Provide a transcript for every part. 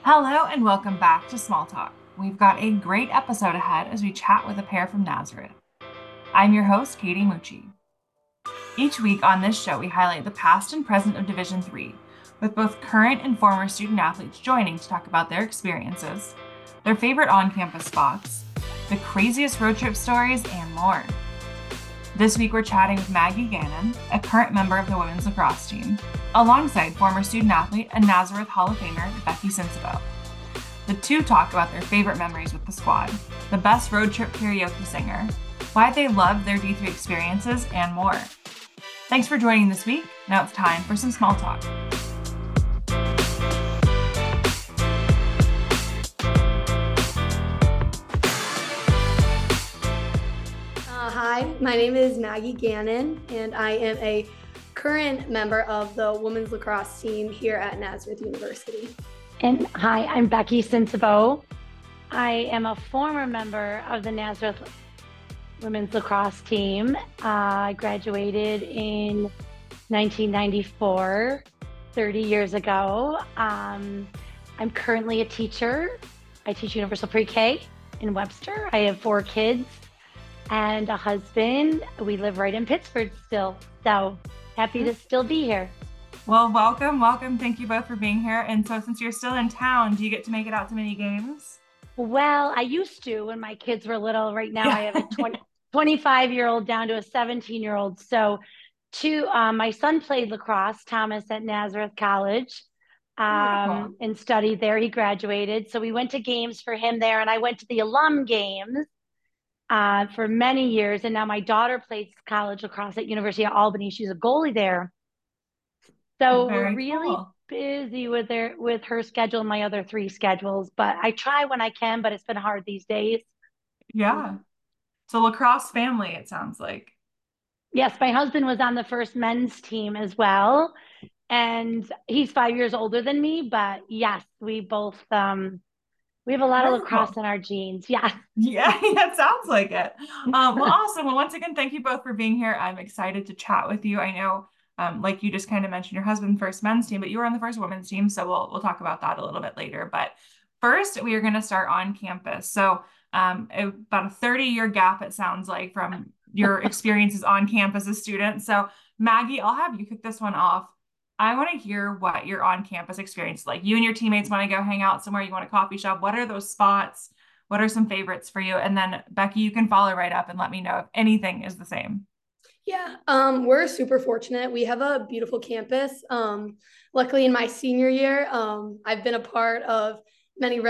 Hello and welcome back to Small Talk. We've got a great episode ahead as we chat with a pair from Nazareth. I'm your host, Katie Mucci. Each week on this show, we highlight the past and present of Division III, with both current and former student athletes joining to talk about their experiences, their favorite on-campus spots, the craziest road trip stories, and more. This week, we're chatting with Maggie Gannon, a current member of the women's lacrosse team, alongside former student athlete and Nazareth Hall of Famer Becky Sinsebo. The two talk about their favorite memories with the squad, the best road trip karaoke singer, why they loved their D3 experiences, and more. Thanks for joining this week. Now it's time for some small talk. Hi, my name is Maggie Gannon, and I am a current member of the women's lacrosse team here at Nazareth University. And hi, I'm Becky Sinsebo. I am a former member of the Nazareth women's lacrosse team. I graduated in 1994, 30 years ago. I'm currently a teacher. I teach Universal Pre-K in Webster. I have 4 kids and a husband. We live right in Pittsford still. So happy to still be here. Well, welcome. Thank you both for being here. And so since you're still in town, do you get to make it out to many games? Well, I used to when my kids were little. Right now I have a 25-year-old down to a 17-year-old. So my son played lacrosse, Thomas, at Nazareth College, and studied there. He graduated. So we went to games for him there, and I went to the alum games for many years. And now my daughter plays college lacrosse at University of Albany. She's a goalie there. So we're really busy with her schedule and my other 3 schedules, but I try when I can, but it's been hard these days. Yeah. So lacrosse family, it sounds like. Yes, my husband was on the first men's team as well. And he's 5 years older than me, but yes, we both we have a lot of lacrosse in our genes. Yeah. Yeah, it sounds like it. Well, awesome. Well, once again, thank you both for being here. I'm excited to chat with you. I know, like you just kind of mentioned, your husband first men's team, but you were on the first women's team, so we'll talk about that a little bit later. But first, we are going to start on campus. So, about a 30-year gap, it sounds like, from your experiences on campus as students. So, Maggie, I'll have you kick this one off. I want to hear what your on-campus experience is like. You and your teammates want to go hang out somewhere. You want a coffee shop. What are those spots? What are some favorites for you? And then Becky, you can follow right up and let me know if anything is the same. Yeah, we're super fortunate. We have a beautiful campus. Luckily, in my senior year, I've been a part of many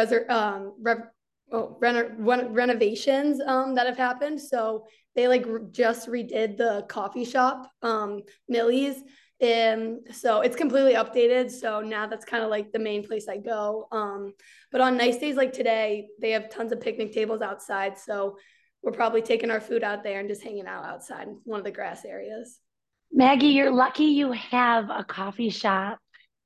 renovations that have happened. So they just redid the coffee shop, Millie's. And so it's completely updated. So now that's kind of like the main place I go. But on nice days like today, they have tons of picnic tables outside. So we're probably taking our food out there and just hanging out outside in one of the grass areas. Maggie, you're lucky you have a coffee shop.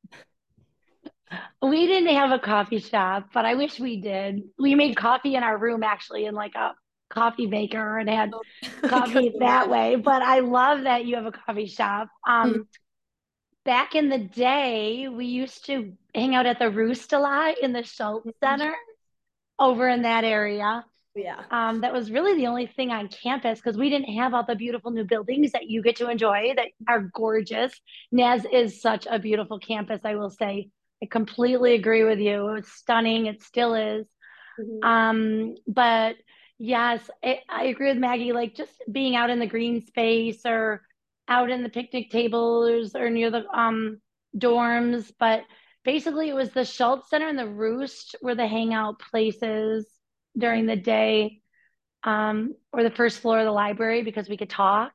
We didn't have a coffee shop, but I wish we did. We made coffee in our room actually in like a coffee maker and had coffee that way. But I love that you have a coffee shop. Back in the day, we used to hang out at the Roost a lot in the Schultz Center over in that area. Yeah. That was really the only thing on campus because we didn't have all the beautiful new buildings that you get to enjoy that are gorgeous. Naz is such a beautiful campus, I will say. I completely agree with you. It was stunning. It still is. But yes, I agree with Maggie. Like just being out in the green space or out in the picnic tables or near the dorms. But basically, it was the Schultz Center and the Roost were the hangout places during the day, or the first floor of the library because we could talk.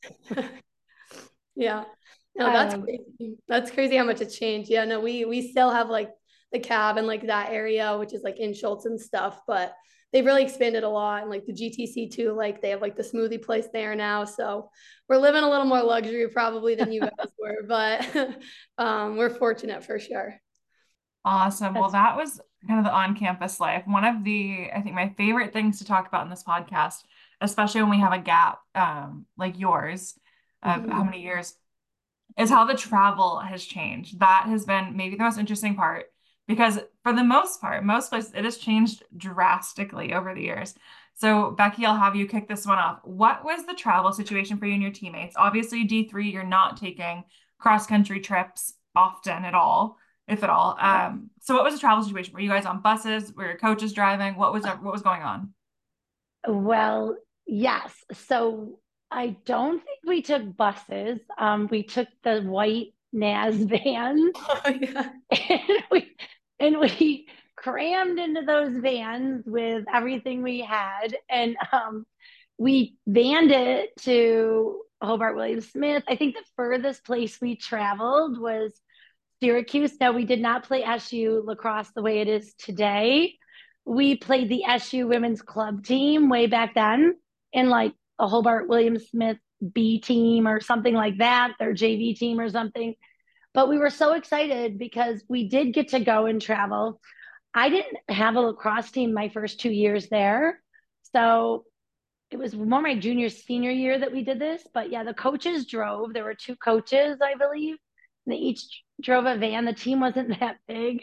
Yeah. No, that's crazy. That's crazy how much it's changed. Yeah, no, we still have like the cab and like that area, which is like in Schultz and stuff, but they've really expanded a lot. And like the GTC too, like they have like the smoothie place there now. So we're living a little more luxury probably than you guys were, but we're fortunate for sure. Awesome. Well, that was kind of the on-campus life. One of I think my favorite things to talk about in this podcast, especially when we have a gap like yours of how many years, is how the travel has changed. That has been maybe the most interesting part because for the most part, most places, it has changed drastically over the years. So, Becky, I'll have you kick this one off. What was the travel situation for you and your teammates? Obviously, D3, you're not taking cross-country trips often at all, if at all. So what was the travel situation? Were you guys on buses? Were your coaches driving? What was going on? Well, yes. So I don't think we took buses. We took the white NAS vans Oh, yeah. and we crammed into those vans with everything we had. And we vanned it to Hobart William Smith. I think the furthest place we traveled was Syracuse. Now, we did not play SU lacrosse the way it is today. We played the SU women's club team way back then in like a Hobart William Smith B team or something like that, their JV team or something. But we were so excited because we did get to go and travel. I didn't have a lacrosse team my first 2 years there. So it was more my junior, senior year that we did this. But yeah, the coaches drove. There were two coaches, I believe. And they each drove a van. The team wasn't that big.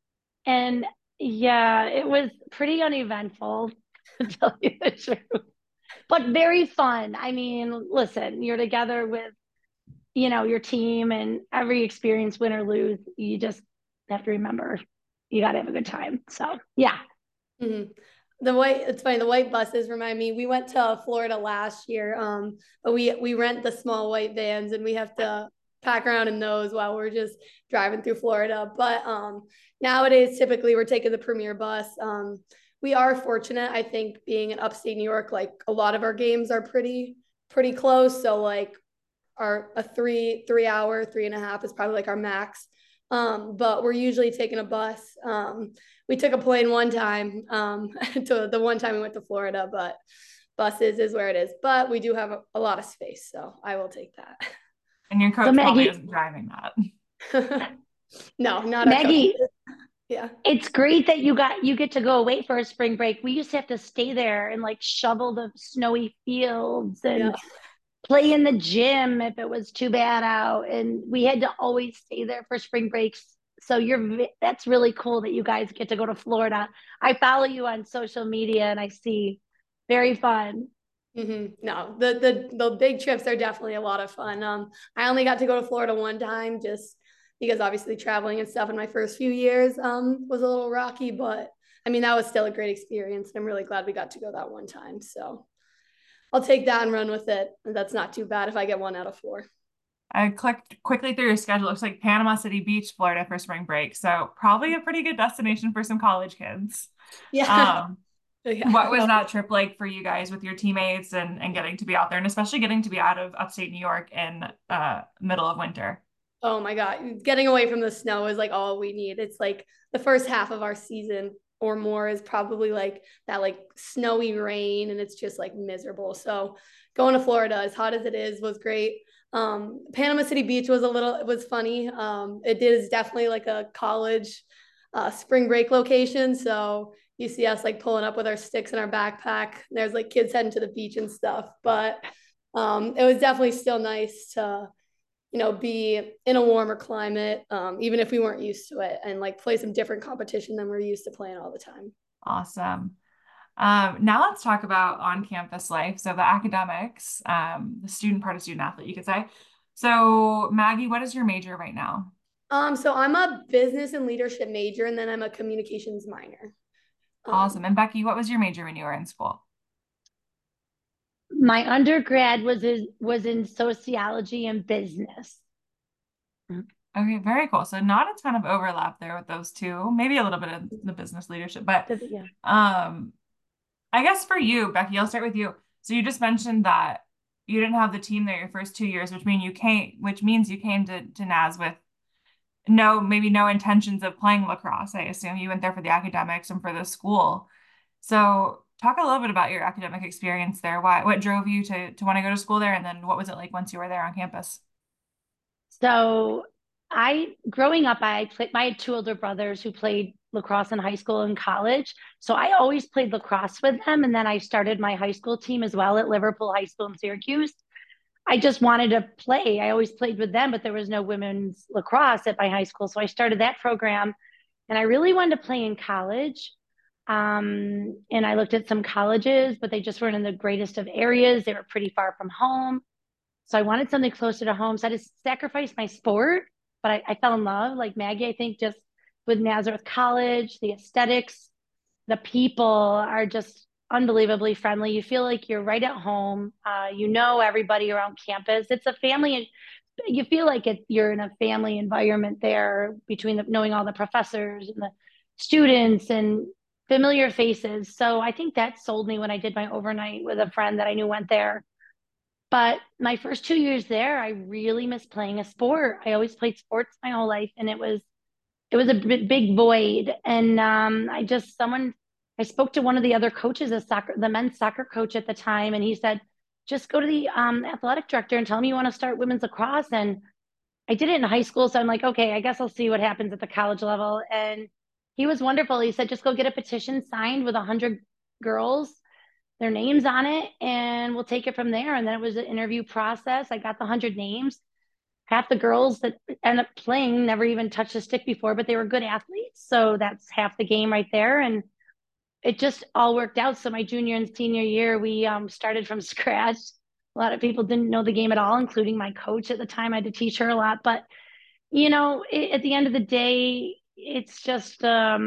And yeah, it was pretty uneventful to tell you the truth, but very fun. I mean, listen, you're together with, your team, and every experience, win or lose, you just have to remember you got to have a good time. So, yeah. Mhm. It's funny, the white buses remind me, we went to Florida last year, but we rent the small white vans and we have to pack around in those while we're just driving through Florida. But nowadays, typically we're taking the Premier bus. We are fortunate, I think, being in upstate New York, like a lot of our games are pretty close. So like a 3 hour, 3.5 is probably like our max. But we're usually taking a bus. We took a plane one time, to the one time we went to Florida, but buses is where it is. But we do have a lot of space, so I will take that. And your So, coach probably Maggie, isn't driving that. No, not our coach. Maggie, Yeah. it's great that you get to go away for a spring break. We used to have to stay there and like shovel the snowy fields Yeah. and play in the gym if it was too bad out, and we had to always stay there for spring breaks. So that's really cool that you guys get to go to Florida. I follow you on social media and I see very fun. No, the big trips are definitely a lot of fun. I only got to go to Florida one time just because obviously traveling and stuff in my first few years was a little rocky, but I mean that was still a great experience. And I'm really glad we got to go that one time. So I'll take that and run with it. That's not too bad if I get 1 out of 4. I clicked quickly through your schedule. It looks like Panama City Beach, Florida for spring break. So probably a pretty good destination for some college kids. Yeah. Um, Yeah. what was No. that trip like for you guys with your teammates and getting to be out there, and especially getting to be out of upstate New York in middle of winter? Oh my God. Getting away from the snow is like all we need. It's like the first half of our season or more is probably like that like snowy rain and it's just like miserable. So going to Florida, as hot as it is, was great. Panama City Beach it was funny. It is definitely like a college spring break location. So you see us like pulling up with our sticks in our backpack. There's like kids heading to the beach and stuff. But it was definitely still nice to be in a warmer climate, even if we weren't used to it, and like play some different competition than we're used to playing all the time. Awesome. Now let's talk about on-campus life. So the academics, the student part of student athlete, you could say. So Maggie, what is your major right now? So I'm a business and leadership major, and then I'm a communications minor. Awesome. And Becky, what was your major when you were in school? My undergrad was in sociology and business. Okay, very cool. So not a ton of overlap there with those two, maybe a little bit of the business leadership, but Yeah. um, I guess for you, Becky, I'll start with you. So you just mentioned that you didn't have the team there your first 2 years, which means you came to NAS with maybe no intentions of playing lacrosse. I assume you went there for the academics and for the school. So talk a little bit about your academic experience there. What drove you to want to go to school there? And then what was it like once you were there on campus? So growing up, I had two older brothers who played lacrosse in high school and college. So I always played lacrosse with them. And then I started my high school team as well at Liverpool High School in Syracuse. I just wanted to play. I always played with them, but there was no women's lacrosse at my high school. So I started that program. And I really wanted to play in college. And I looked at some colleges, but they just weren't in the greatest of areas. They were pretty far from home. So I wanted something closer to home. So I just sacrificed my sport, but I fell in love, like Maggie, I think, just with Nazareth College, the aesthetics, the people are just unbelievably friendly. You feel like you're right at home. You know everybody around campus. It's a family. You feel like you're in a family environment there between knowing all the professors and the students and familiar faces. So I think that sold me when I did my overnight with a friend that I knew went there. But my first 2 years there, I really missed playing a sport. I always played sports my whole life, and it was a big void. And I spoke to one of the other coaches, the men's soccer coach at the time, and he said, just go to the athletic director and tell him you want to start women's lacrosse. And I did it in high school. So I'm like, okay, I guess I'll see what happens at the college level. And he was wonderful. He said, just go get a petition signed with 100 girls, their names on it, and we'll take it from there. And then it was an interview process. I got the 100 names. Half the girls that end up playing never even touched a stick before, but they were good athletes. So that's half the game right there. And it just all worked out. So my junior and senior year, we started from scratch. A lot of people didn't know the game at all, including my coach at the time. I had to teach her a lot. But, at the end of the day, it's just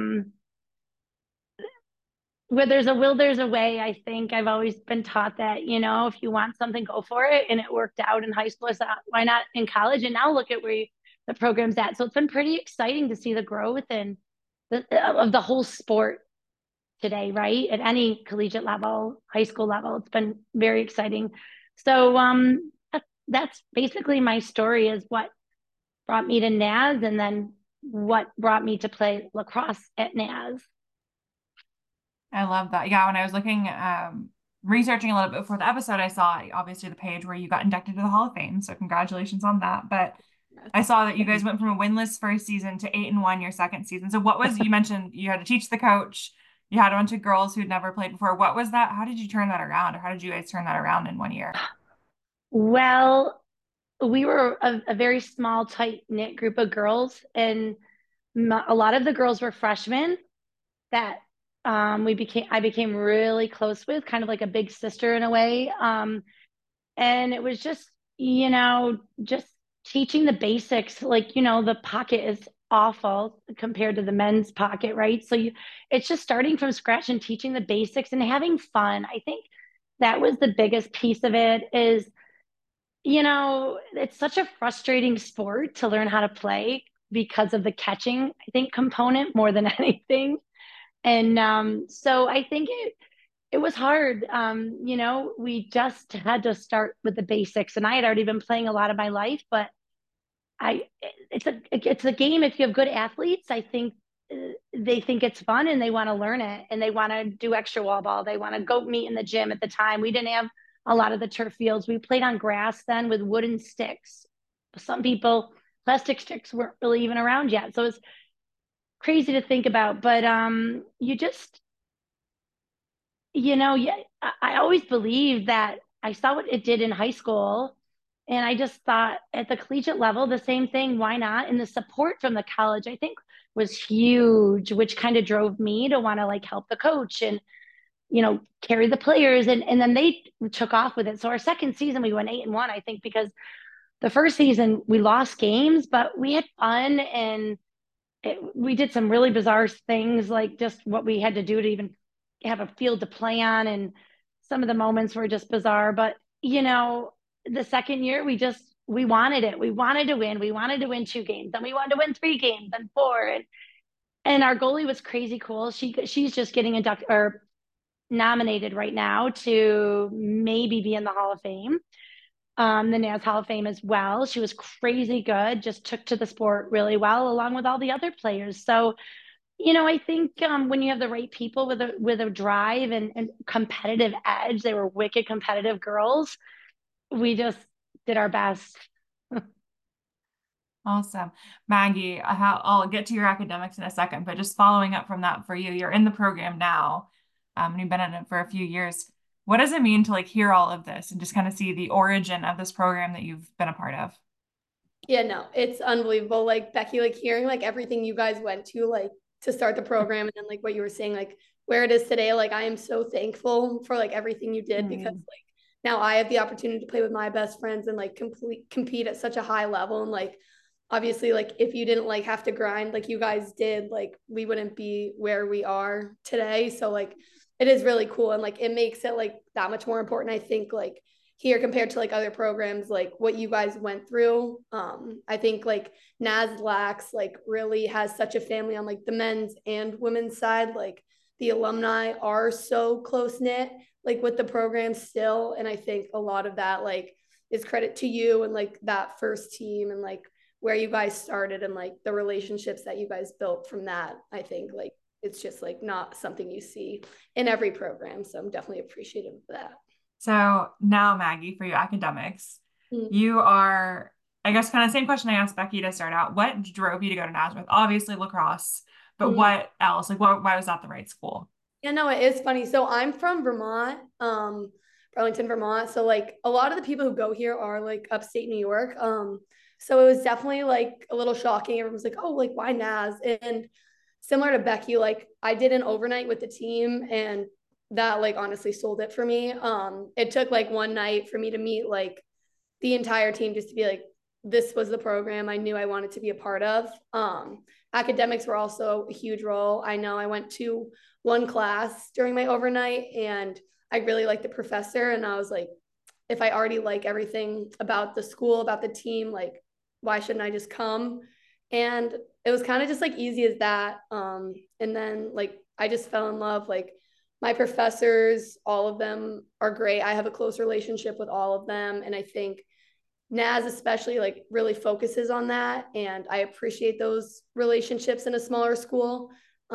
where there's a will, there's a way. I think I've always been taught that, if you want something, go for it. And it worked out in high school. So why not in college? And now look at where the program's at. So it's been pretty exciting to see the growth and of the whole sport today, right? At any collegiate level, high school level, it's been very exciting. So that's basically my story, is what brought me to NAS and then what brought me to play lacrosse at NAS. I love that. Yeah, when I was looking, researching a little bit before the episode, I saw obviously the page where you got inducted to the Hall of Fame. So congratulations on that. But I saw that you guys went from a winless first season to 8-1 your second season. So you mentioned you had to teach the coach, you had a bunch of girls who'd never played before. What was that? How did you turn that around? Or how did you guys turn that around in 1 year? Well, we were a very small, tight knit group of girls, and a lot of the girls were freshmen that I became really close with, kind of like a big sister in a way. And it was just teaching the basics. Like, the pocket is awful compared to the men's pocket, right? So it's just starting from scratch and teaching the basics and having fun. I think that was the biggest piece of it. Is it's such a frustrating sport to learn how to play because of the catching, I think, component more than anything. And so I think it was hard. We just had to start with the basics, and I had already been playing a lot of my life, but I it's a game. If you have good athletes, I think they think it's fun and they want to learn it, and they want to do extra wall ball. They want to go meet in the gym. At the time, we didn't have a lot of the turf fields. We played on grass then with wooden sticks. Some people, plastic sticks weren't really even around yet. So it's crazy to think about. But you just, yeah, I always believed that. I saw what it did in high school, and I just thought at the collegiate level, the same thing. Why not? And the support from the college, I think, was huge, which kind of drove me to want to like help the coach and carry the players. And then they took off with it. So our second season, we went 8-1, I think, because the first season we lost games, but we had fun, and we did some really bizarre things, like just what we had to do to even have a field to play on. And some of the moments were just bizarre. But, the second year, we wanted it. We wanted to win. We wanted to win 2 games. Then we wanted to win 3 games, then 4. And our goalie was crazy cool. She's just getting inducted or nominated right now to maybe be in the Hall of Fame, the NAS Hall of Fame as well. She was crazy good, just took to the sport really well, along with all the other players. So, I think when you have the right people with a drive and competitive edge, they were wicked competitive girls. We just did our best. Awesome. Maggie, I'll get to your academics in a second, but just following up from that for you, you're in the program now, and you've been in it for a few years. What does it mean to like hear all of this and just kind of see the origin of this program that you've been a part of? Yeah, no, it's unbelievable. Like Becky, like hearing like everything you guys went to, like to start the program, and then like what you were saying, like where it is today, like I am so thankful for like everything you did, because like now I have the opportunity to play with my best friends and like compete at such a high level. And like obviously, like if you didn't like have to grind like you guys did, like we wouldn't be where we are today. So like it is really cool, and like it makes it like that much more important, I think, like here compared to like other programs, like what you guys went through. I think like NASLAX like really has such a family on like the men's and women's side. Like the alumni are so close knit like with the program still, and I think a lot of that like is credit to you and like that first team and like where you guys started and like the relationships that you guys built from that. I think like it's just like not something you see in every program, so I'm definitely appreciative of that. So now, Maggie, for your academics, Mm-hmm. you are, I guess, kind of same question I asked Becky to start out. What drove you to go to Nazareth? Obviously lacrosse, but what else? Like, why was that the right school? Yeah, no, it is funny. So I'm from Vermont, Burlington, Vermont. So like a lot of the people who go here are like upstate New York. So it was definitely like a little shocking. Everyone's like, oh, like why Naz? And similar to Becky, like I did an overnight with the team, and that like honestly sold it for me. It took like one night for me to meet like the entire team just to be like, this was the program I knew I wanted to be a part of. Academics were also a huge role. I know I went to one class during my overnight, and I really liked the professor. And I was like, if I already like everything about the school, about the team, like, why shouldn't I just come? And it was kind of just like easy as that. And then like I just fell in love. Like my professors, all of them are great. I have a close relationship with all of them. And I think Naz especially like really focuses on that, and I appreciate those relationships in a smaller school.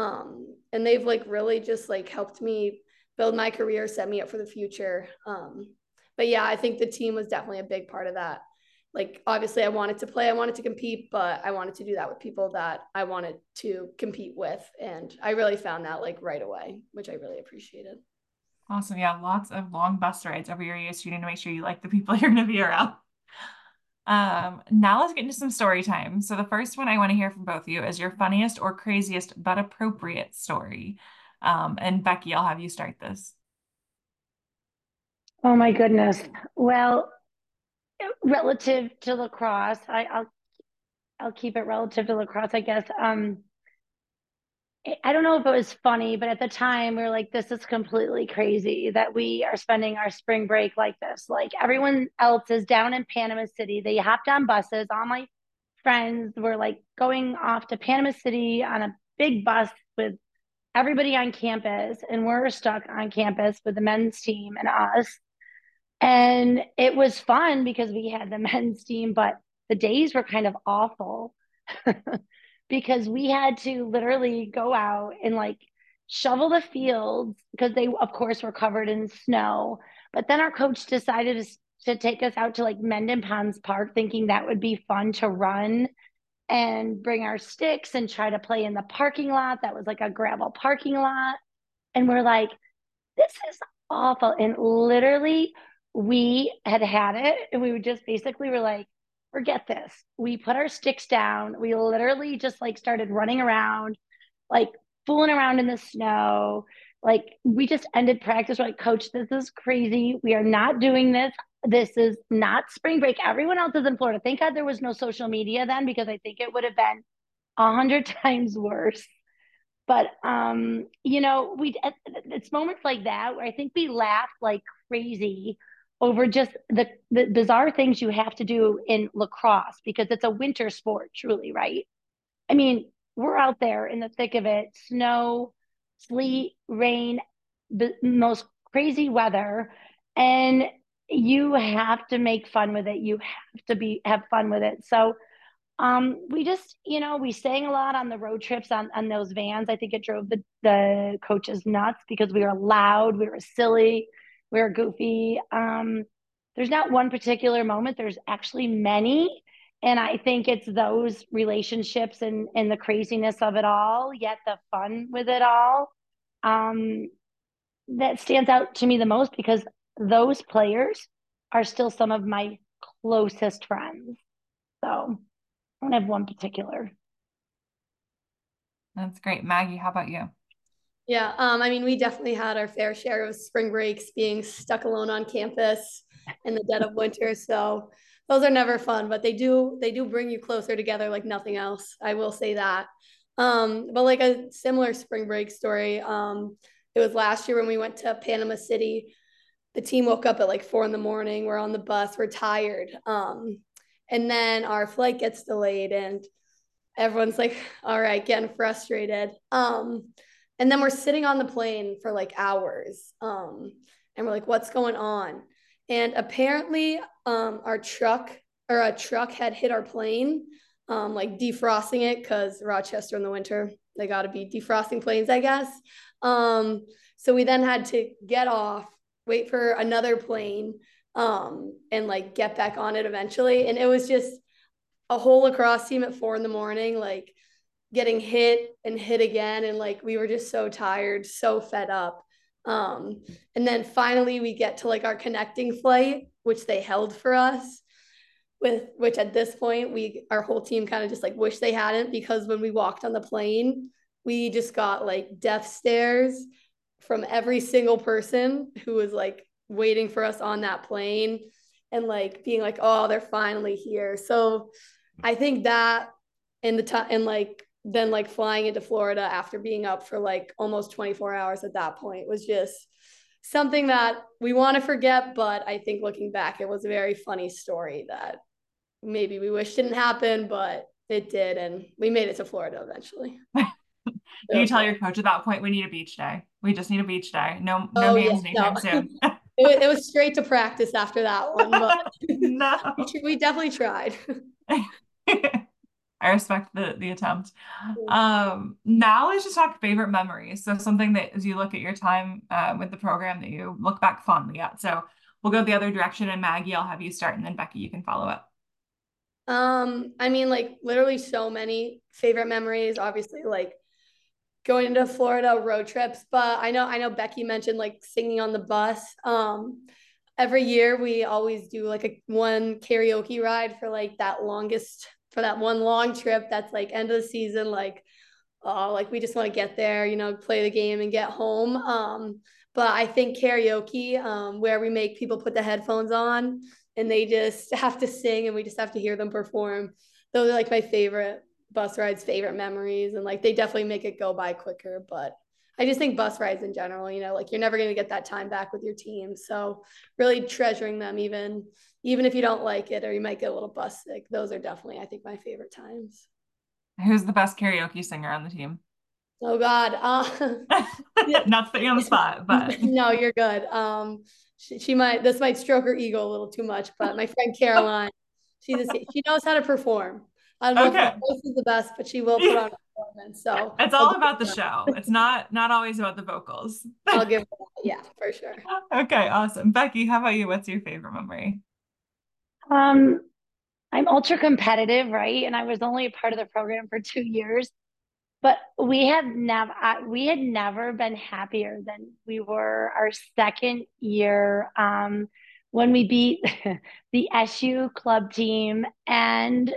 And they've like really just like helped me build my career, set me up for the future. But yeah, I think the team was definitely a big part of that. Like obviously I wanted to play, I wanted to compete, but I wanted to do that with people that I wanted to compete with, and I really found that like right away, which I really appreciated. Awesome. Yeah, lots of long bus rides every year you student to make sure you like the people you're going to be around. Now let's get into some story time. So the first one I want to hear from both of you is your funniest or craziest but appropriate story. And Becky, I'll have you start this. Oh my goodness. Well, relative to lacrosse, I'll keep it relative to lacrosse, I guess. I don't know if it was funny, but at the time we were like, this is completely crazy that we are spending our spring break like this. Like everyone else is down in Panama City. They hopped on buses. All my friends were like going off to Panama City on a big bus with everybody on campus, and we're stuck on campus with the men's team and us. And it was fun because we had the men's team, but the days were kind of awful because we had to literally go out and like shovel the fields because they, of course, were covered in snow. But then our coach decided to take us out to like Mendon Ponds Park, thinking that would be fun to run and bring our sticks and try to play in the parking lot. That was like a gravel parking lot. And we're like, this is awful. And literally, we had it, and we would just basically were like, forget this. We put our sticks down. We literally just like started running around, like fooling around in the snow. Like we just ended practice. We're like, coach, this is crazy. We are not doing this. This is not spring break. Everyone else is in Florida. Thank God there was no social media then, because I think it would have been 100 times worse. But we it's moments like that where I think we laugh like crazy over just the bizarre things you have to do in lacrosse, because it's a winter sport, truly, right? I mean, we're out there in the thick of it, snow, sleet, rain, the most crazy weather, and you have to make fun with it. You have to be have fun with it. So we just, we sang a lot on the road trips on those vans. I think it drove the coaches nuts because we were loud, we were silly, we were goofy. There's not one particular moment. There's actually many. And I think it's those relationships and the craziness of it all, yet the fun with it all, um, that stands out to me the most, because those players are still some of my closest friends. So I don't have one particular. That's great. Maggie, how about you? Yeah, I mean, we definitely had our fair share of spring breaks being stuck alone on campus in the dead of winter. So those are never fun, but they do bring you closer together like nothing else. I will say that. But like a similar spring break story, it was last year when we went to Panama City. The team woke up at like 4 in the morning. We're on the bus, we're tired. And then our flight gets delayed and everyone's like, all right, getting frustrated. And then we're sitting on the plane for like hours. And we're like, what's going on? And apparently, our truck or a truck had hit our plane, like defrosting it because Rochester in the winter, they got to be defrosting planes, I guess. So we then had to get off, wait for another plane, and like get back on it eventually. And it was just a whole lacrosse team at 4 in the morning, like getting hit and hit again. And like we were just so tired, so fed up. And then finally we get to like our connecting flight, which they held for us, with which at this point our whole team kind of just like wish they hadn't, because when we walked on the plane, we just got like death stares from every single person who was like waiting for us on that plane and like being like, oh, they're finally here. So I think that in the time and like then like flying into Florida after being up for like almost 24 hours at that point was just something that we want to forget. But I think looking back, it was a very funny story that maybe we wish didn't happen, but it did. And we made it to Florida eventually. Do you tell your coach at that point, we need a beach day? We just need a beach day. No Oh, yeah. games anytime No, soon. it was straight to practice after that one, but No. we definitely tried. I respect the attempt. Now let's just talk favorite memories. So something that as you look at your time with the program that you look back fondly at. So we'll go the other direction, and Maggie, I'll have you start, and then Becky, you can follow up. I mean, like literally so many favorite memories, obviously like going into Florida road trips, but I know Becky mentioned like singing on the bus. Every year we always do like a one karaoke ride for like that longest for that one long trip that's like end of the season, like oh, like we just want to get there, play the game and get home. But I think karaoke, where we make people put the headphones on and they just have to sing and we just have to hear them perform. Those are like my favorite bus rides, favorite memories. And like they definitely make it go by quicker. But I just think bus rides in general, like you're never going to get that time back with your team. So really treasuring them, even if you don't like it or you might get a little bus sick, those are definitely, I think, my favorite times. Who's the best karaoke singer on the team? Oh God. Not to put you on the spot, but No, you're good. She might, this might stroke her ego a little too much, but my friend Caroline, she knows how to perform. I don't know if her okay. voice is the best, but she will put on a performance. So It's I'll all give about the her, show. It's not always about the vocals. I'll give her that. Yeah, for sure. Okay, awesome. Becky, how about you? What's your favorite memory? Um, I'm ultra competitive, right? And I was only a part of the program for 2 years, but we had never been happier than we were our second year, when we beat the SU club team. And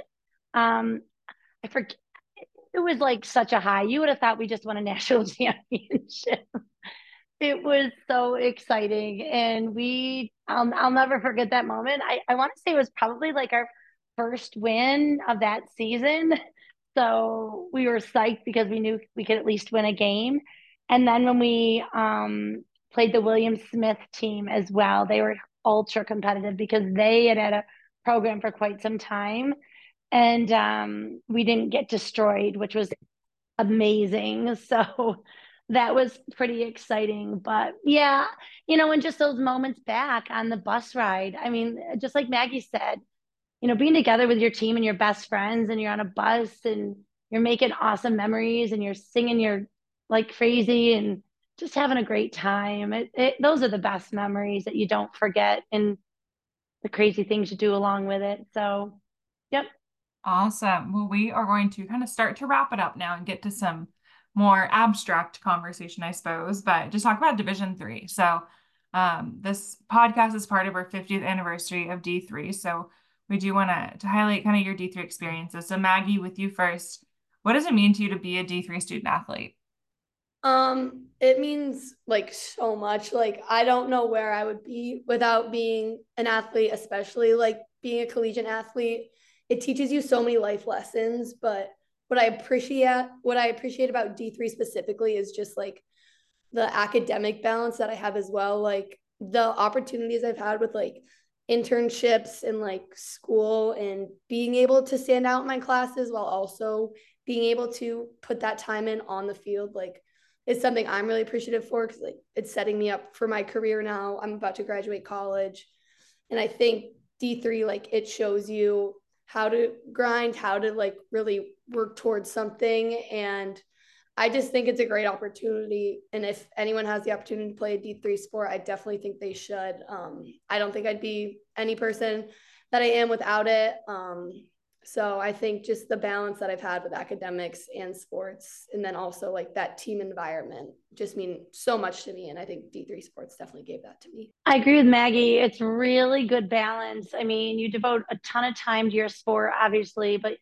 I forget, it was like such a high. You would have thought we just won a national championship. It was so exciting. And I'll never forget that moment. I want to say it was probably like our first win of that season. So we were psyched because we knew we could at least win a game. And then when we played the William Smith team as well, they were ultra competitive because they had a program for quite some time. And we didn't get destroyed, which was amazing. So that was pretty exciting. But yeah, and just those moments back on the bus ride. I mean, just like Maggie said, being together with your team and your best friends and you're on a bus and you're making awesome memories and you're singing your like crazy and just having a great time. Those are the best memories that you don't forget and the crazy things you do along with it. So, yep. Awesome. Well, we are going to kind of start to wrap it up now and get to some more abstract conversation, I suppose, but just talk about Division Three. So, this podcast is part of our 50th anniversary of D3. So, we do want to highlight kind of your D3 experiences. So, Maggie, with you first, What does it mean to you to be a D3 student athlete? It means like so much. Like I don't know where I would be without being an athlete, especially like being a collegiate athlete. It teaches you so many life lessons, but what I appreciate about D3 specifically is just like the academic balance that I have as well. Like the opportunities I've had with like internships and like school and being able to stand out in my classes while also being able to put that time in on the field, like it's something I'm really appreciative for because like it's setting me up for my career now. I'm about to graduate college. And I think D3, like it shows you how to grind, how to like really work towards something. And I just think it's a great opportunity. And if anyone has the opportunity to play a D3 sport, I definitely think they should. I don't think I'd be any person that I am without it. So I think just the balance that I've had with academics and sports, and then also like that team environment just mean so much to me. And I think D3 sports definitely gave that to me. I agree with Maggie. It's really good balance. I mean, you devote a ton of time to your sport, obviously, but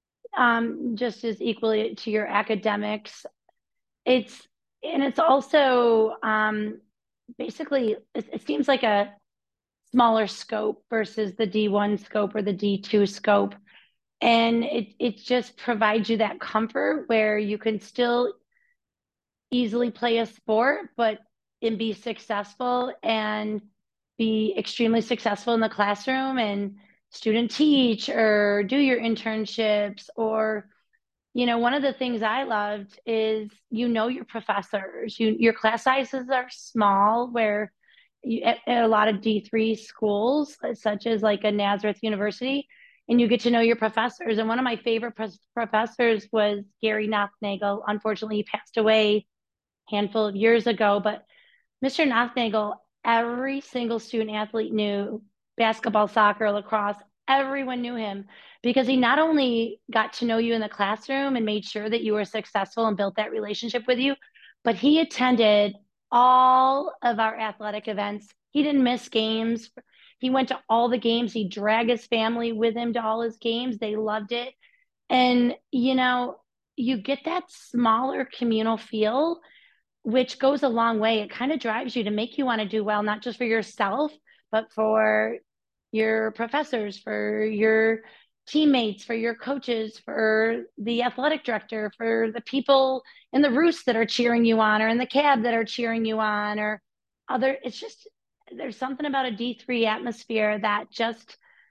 just as equally to your academics. It's and it's also basically it seems like a smaller scope versus the D1 scope or the D2 scope. And it just provides you that comfort where you can still easily play a sport, but and be successful and be extremely successful in the classroom and student teach or do your internships or one of the things I loved is your professors. Your class sizes are small where at a lot of D3 schools, such as like a Nazareth University, and you get to know your professors. And one of my favorite professors was Gary Nothnagel. Unfortunately, he passed away a handful of years ago, but Mr. Nothnagel, every single student athlete knew basketball, soccer, lacrosse, everyone knew him because he not only got to know you in the classroom and made sure that you were successful and built that relationship with you, but he attended all of our athletic events. He didn't miss games. He went to all the games. He dragged his family with him to all his games. They loved it. And, you get that smaller communal feel which goes a long way. It kind of drives you to make you want to do well, not just for yourself, but for your professors, for your teammates, for your coaches, for the athletic director, for the people in the roost that are cheering you on, or in the cab that are cheering you on, or other. It's just, there's something about a D3 atmosphere that just,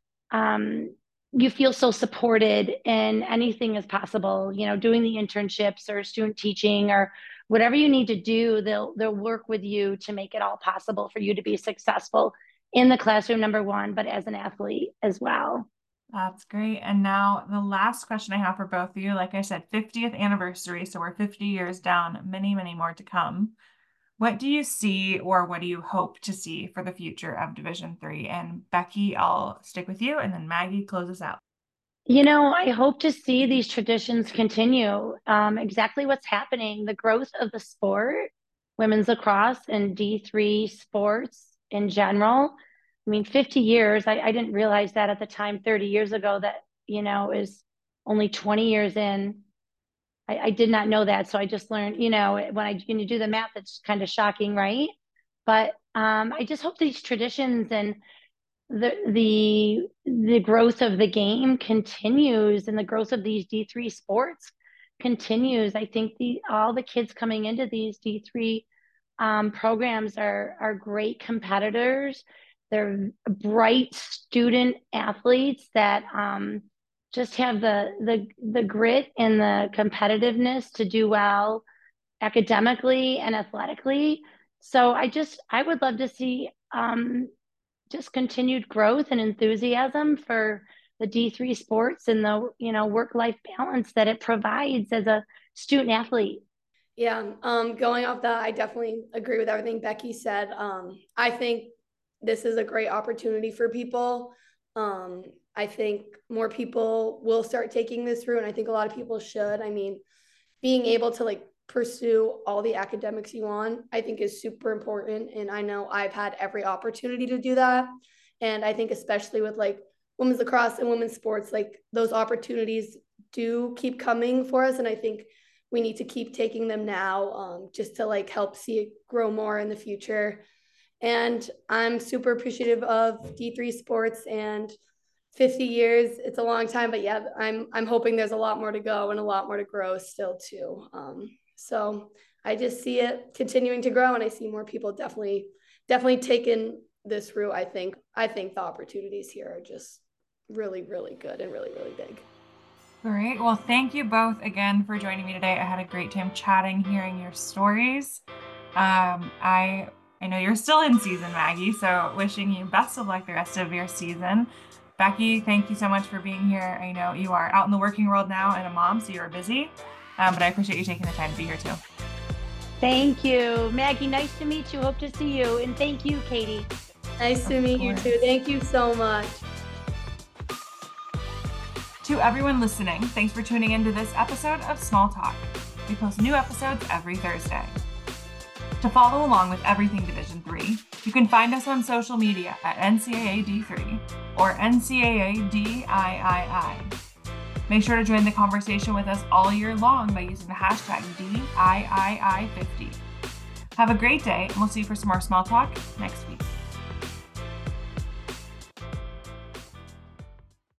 you feel so supported and anything is possible, doing the internships or student teaching or whatever you need to do, they'll work with you to make it all possible for you to be successful in the classroom, number one, but as an athlete as well. That's great. And now the last question I have for both of you, like I said, 50th anniversary. So we're 50 years down, many, many more to come. What do you see or what do you hope to see for the future of Division III? And Becky, I'll stick with you, and then Maggie closes out. I hope to see these traditions continue. Exactly what's happening, the growth of the sport, women's lacrosse and D3 sports in general. I mean, 50 years, I didn't realize that at the time, 30 years ago, that, is only 20 years in. I did not know that. So I just learned, when you do the math, it's kind of shocking, right? But I just hope these traditions and the growth of the game continues and the growth of these D3 sports continues. I think all the kids coming into these D3 programs are great competitors. They're bright student athletes that just have the grit and the competitiveness to do well academically and athletically. So I would love to see just continued growth and enthusiasm for the D3 sports and the work-life balance that it provides as a student athlete. Yeah, going off that, I definitely agree with everything Becky said. I think this is a great opportunity for people. I think more people will start taking this route, and I think a lot of people should. I mean, being able to like pursue all the academics you want, I think is super important. And I know I've had every opportunity to do that. And I think especially with like women's lacrosse and women's sports, like those opportunities do keep coming for us. And I think we need to keep taking them now, just to like help see it grow more in the future. And I'm super appreciative of D3 Sports, and 50 years, it's a long time, but yeah, I'm hoping there's a lot more to go and a lot more to grow still too. So I just see it continuing to grow, and I see more people definitely taking this route. I think the opportunities here are just really, really good and really, really big. Great. Well, thank you both again for joining me today. I had a great time chatting, hearing your stories. I know you're still in season, Maggie, so wishing you best of luck the rest of your season. Becky, thank you so much for being here. I know you are out in the working world now and a mom, so you're busy, but I appreciate you taking the time to be here too. Thank you, Maggie. Nice to meet you. Hope to see you. And thank you, Katie. Nice to meet you too. Thank you so much. To everyone listening, thanks for tuning into this episode of Small Talk. We post new episodes every Thursday. To follow along with everything Division III, you can find us on social media at NCAA D3 or NCAA DIII. Make sure to join the conversation with us all year long by using the hashtag DIII50. Have a great day, and we'll see you for some more Small Talk next week.